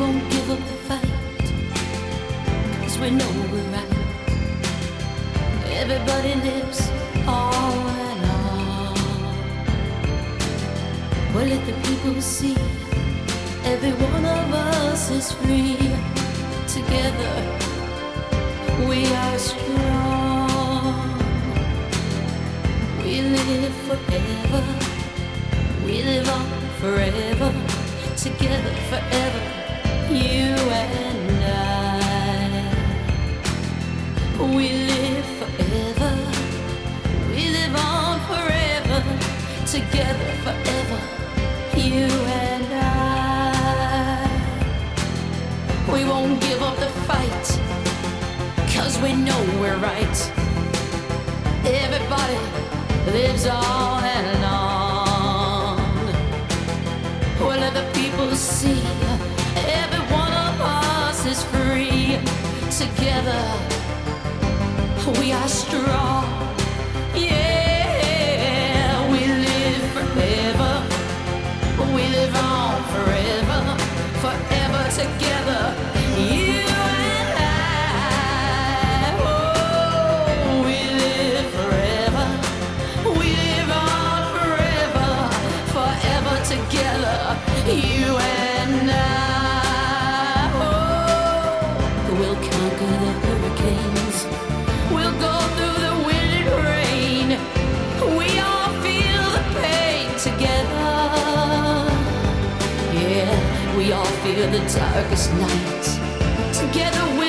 won't give up the fight, 'cause we know we're right. Everybody lives on and on. Well, let the people see every one of us is free. Together we are strong. We live forever. We live on forever. Together forever, you and I. We live forever. We live on forever. Together forever, you and I. We won't give up the fight, 'cause we know we're right. Everybody lives on and on. Well, let the people see every one of us is free. Together we are strong. Yeah, we live forever. We live on forever. Forever together, you and I. Oh, we live forever. We live on forever. Forever together, you and I. Oh, we'll conquer the hurricanes. We'll go through the wind and rain. We all feel the pain together. Yeah, we all feel the darkest night. Together